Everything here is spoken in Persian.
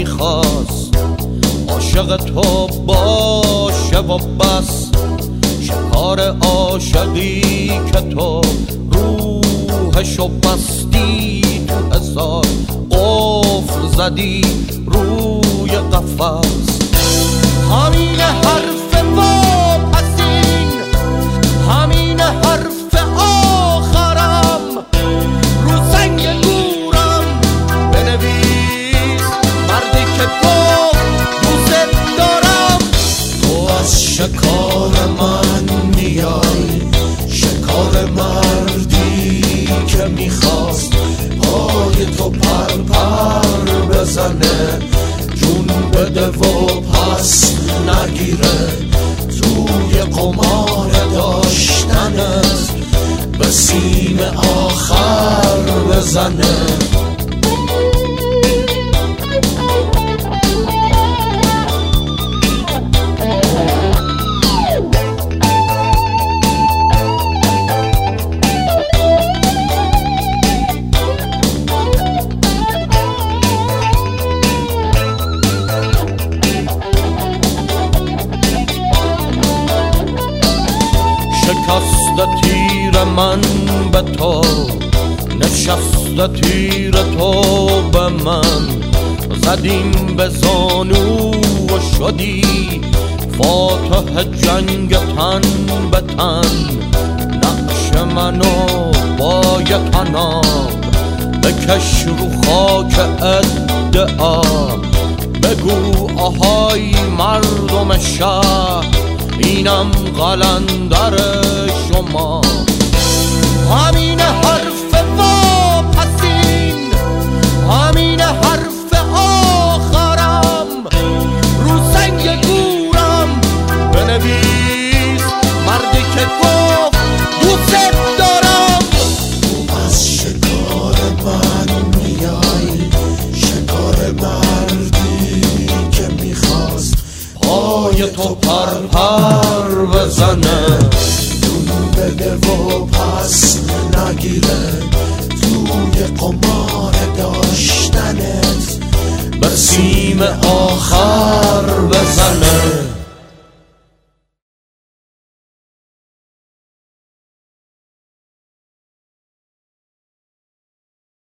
میخواست عاشق تو باشه و بس، شکار عاشقی که تو روحشو بستی، تو هزار قفل زدی روی قفس. همین حرف واپسین، همین حرف آخرم، رو سنگ گورم بنویس مردی که گفت دوست دارم. تو از شکار من میای، شکار مردی که میخواست پای تو پر پر بزنه، جون بده و پس نگیره، توی قمار داشتنت به سیم آخر بزنه. شکست تیر من به تو، نشست تیر تو به من، زدیم به زانو و شدی فاتح جنگ تن به تن. نقش منو با یکنام بکش رو خاک ادعا، بگو آهای مردم شهر اینم قلندر شما. همین حرف واپسین، همین حرف آخرم، رو سنگ گورم بنویس مردی که گفت دوست دارم. تو از شکار من میای، شکار مردی که میخواست پای تو پر پر بزنه، جون بده و پس نگیره، توی قمار داشتنت به سیم آخر